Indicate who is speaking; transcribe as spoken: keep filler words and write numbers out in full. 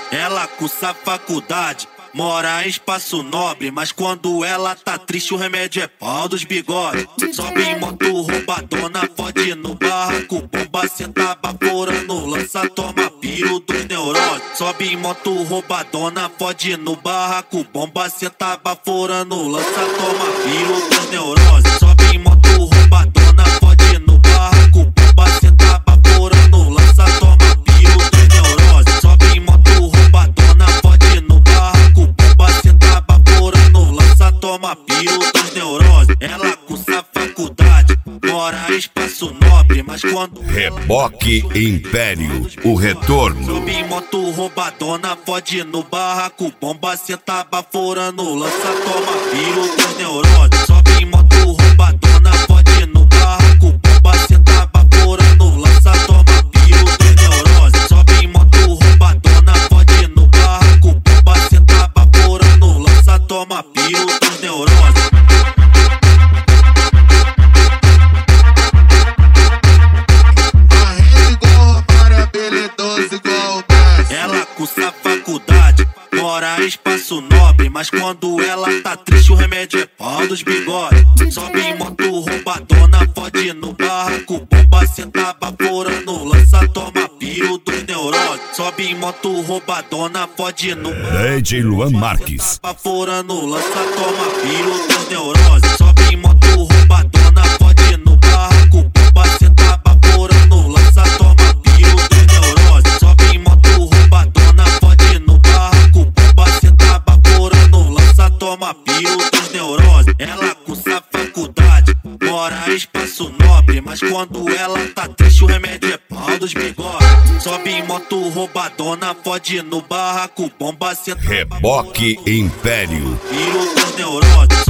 Speaker 1: Ela cursa faculdade, mora em espaço nobre, mas quando ela tá triste o remédio é pau dos bigodes. Sobe em moto roubadona, fode no barraco, bomba senta baforando, lança, toma piro dos neurônios. Sobe em moto roubadona, fode no barraco, bomba senta baforando, lança, toma piro dos neurônios. Sobe em moto roubadona, fode no barraco, bomba senta baforando, lança, toma piro dos neurônios. Sobe em moto roubadona, fode no barraco, bomba senta baforando, lança, toma piro dos neurônios. Ela cursa faculdade, mora em espaço nobre, mas quando
Speaker 2: Reboque Império, o retorno.
Speaker 1: sobe em moto roubadona, fode no barraco, bomba senta baforando, lança, toma piro dos neurônios. Sobe em moto roubadona, fode no barraco, bomba senta baforando, lança, toma piro dos neurônios. Sobe em moto roubadona, fode no barraco, bomba senta baforando, lança, toma piro dos neurônios. Ela cursa faculdade, mora em espaço nobre, mas quando ela tá triste o remédio é pau dos bigodes. Sobe em moto roubadona, fode no barraco, bomba senta baforando, lança, toma piro dos neurônios. Sobe em moto roubadona, fode no
Speaker 2: D J Luan Marques.
Speaker 1: baforando, lança, toma piro dos neurônios. Sobe em moto roubadona, fode no barraco, bomba senta baforando, lança, toma piro dos neurônios. Sobe em moto roubadona, fode no barraco, bomba senta baforando, lança, toma piro dos neurônios. Ela cursa faculdade, mora em espaço nobre, mas quando ela tá triste o remédio é pau dos bigodes. Sobe em moto roubadona, fode no barraco, bomba senta
Speaker 2: Reboque Império.
Speaker 1: piro dos neurônios.